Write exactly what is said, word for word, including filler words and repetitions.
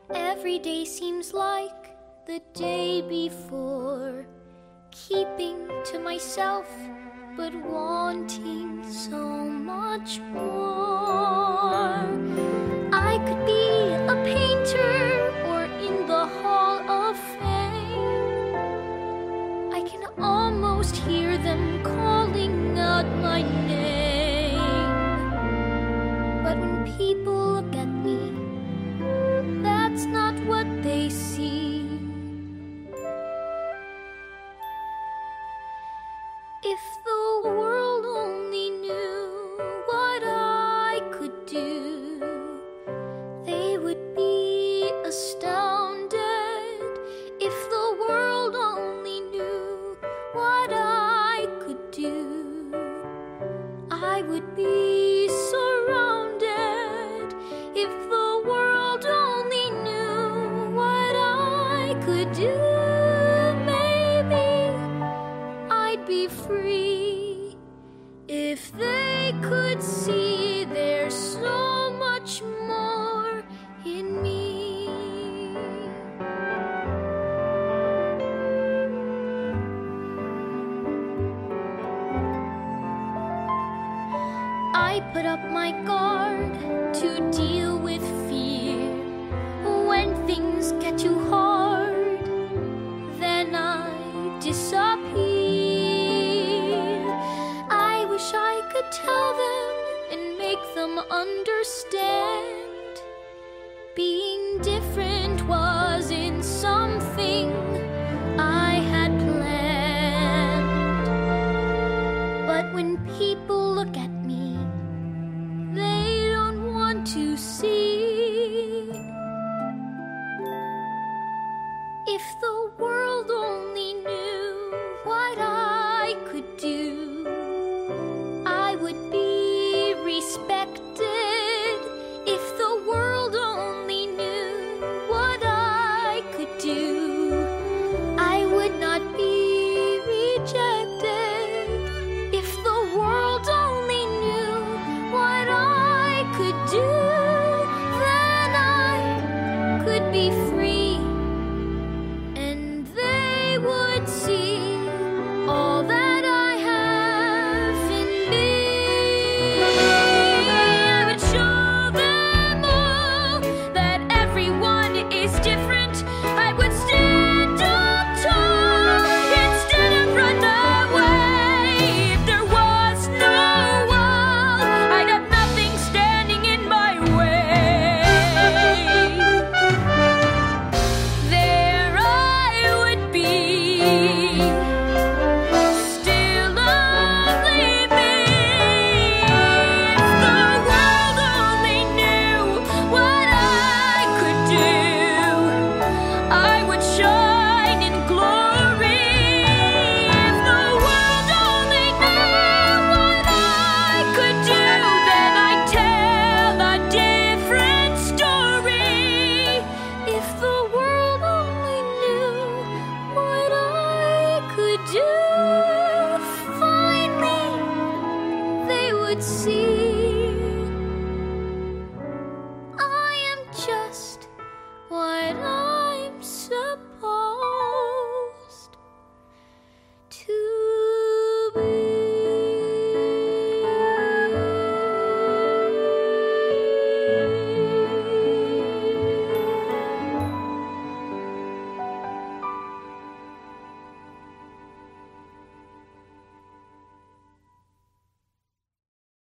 Every day seems like the day before, keeping to myself but wanting so much more. I could be a painter or in the Hall of Fame. I can almost hear them calling out my name. But when people look at me, that's not what they see. If the world only knew what I could do, they would be astounded. If the world only knew what I could do, I would be surrounded. If the world only knew what I could do, maybe I'd be free. If they could see there's so much more in me. I put up my guard to deal with fear. When things get too hard, then I disappear. I wish I could tell them and make them understand. Being different wasn't something I had planned. But when people look at me, they don't want to see. If the world only knew what I could do, I would be respected. If the world only knew what I could do, I would not be rejected. If the world only knew what I could do, then I could be free. And they would see all that I have in me. I would show them all that everyone is different. I would stand up tall instead of run away. If there was no wall, I'd have nothing standing in my way. There I would be, still only me. If the world only knew what I could do, I would shine in glory. If the world only knew what I could do, then I'd tell a different story. If the world only knew what I could do, finally they would see I am just what I'm supposed